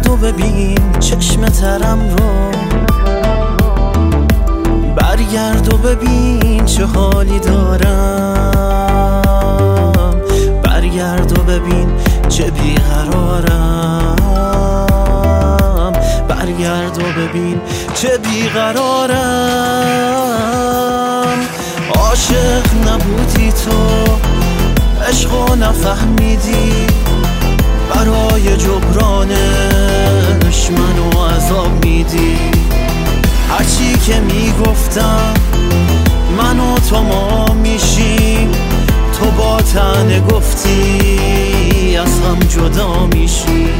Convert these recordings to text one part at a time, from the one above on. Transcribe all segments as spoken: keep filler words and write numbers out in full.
و ببین چشم ترم رو، برگرد و ببین چه حالی دارم، برگرد و ببین چه بیقرارم، برگرد و ببین چه بیقرارم. عاشق نبودی تو، عشقو نفهمیدی، برای جبرانش منو عذاب میدی. هرچی که میگفتم من و تو ما میشیم، تو با طعنه گفتی از هم جدا میشی.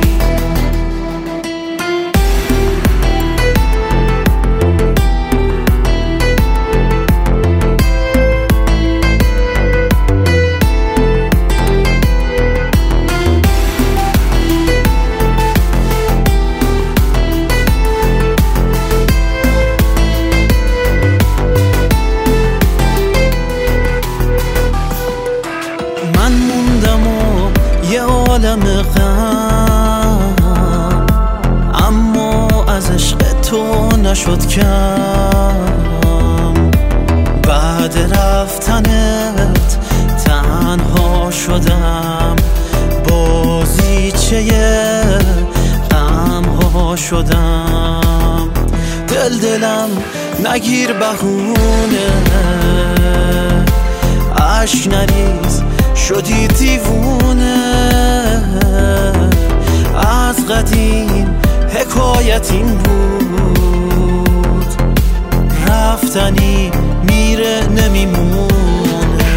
یه عالم غم، اما از عشق تو نشد کم. بعد رفتنت تنها شدم، بازیچه غم ها شدم. دل دلم نگیر بهونه، عشق نریز شدی دیوونه. از قدیم حکایت این بود، رفتنی میره نمیمونه.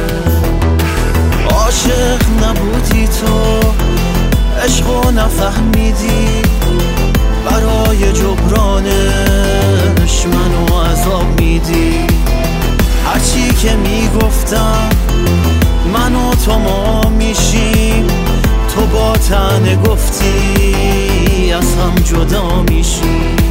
عاشق نبودی تو، عشقو نفهمیدی، برای جبرانش منو عذاب میدی. هرچی که میگفتم من و تو ما میشیم، تو با طعنه گفتی از هم جدا میشیم.